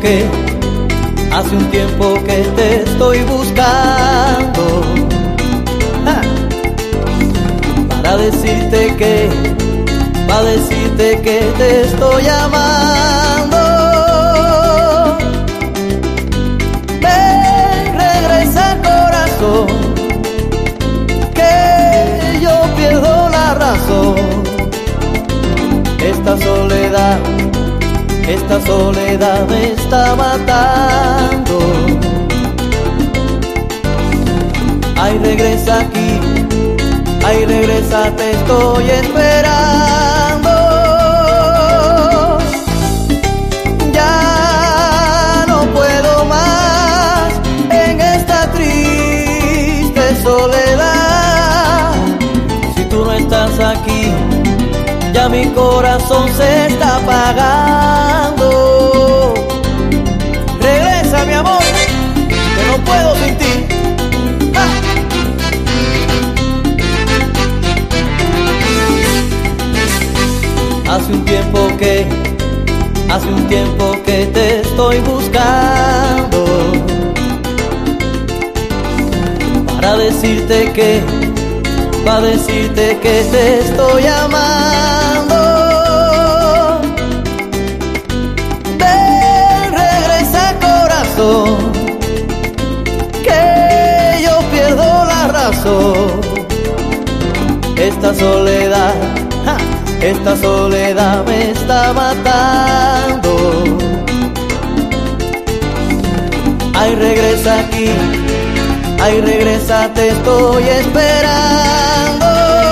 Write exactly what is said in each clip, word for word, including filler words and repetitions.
que, hace un tiempo que te estoy buscando, ¡ja! Para decirte que, para decirte que te estoy amando. Ven, regresa corazón, que yo pierdo la razón. Esta soledad, esta soledad me está matando. Ay, regresa aquí, ay, regresa, te estoy esperando. Ya no puedo más en esta triste soledad. Si tú no estás aquí, ya mi corazón se está apagando. Regresa, mi amor, que no puedo sin ti. ¡Ah! Hace un tiempo que, hace un tiempo que te estoy buscando, para decirte que, para decirte que te estoy amando. Ven, regresa corazón, que yo pierdo la razón. Esta soledad, ¡ja!, esta soledad me está matando. Ay, regresa aquí, ay, regresa, te estoy esperando.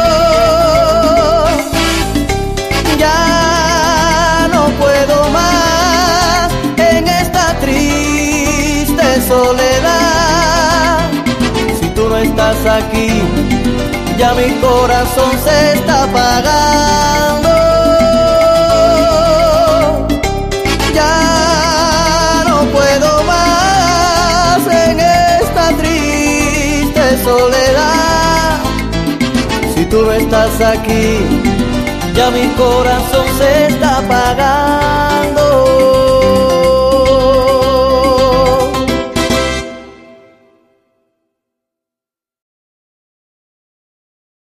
Ya no puedo más en esta triste soledad. Si tú no estás aquí, ya mi corazón se está apagando. Ya no puedo más en esta triste soledad. Si tú no estás aquí, ya mi corazón se está apagando.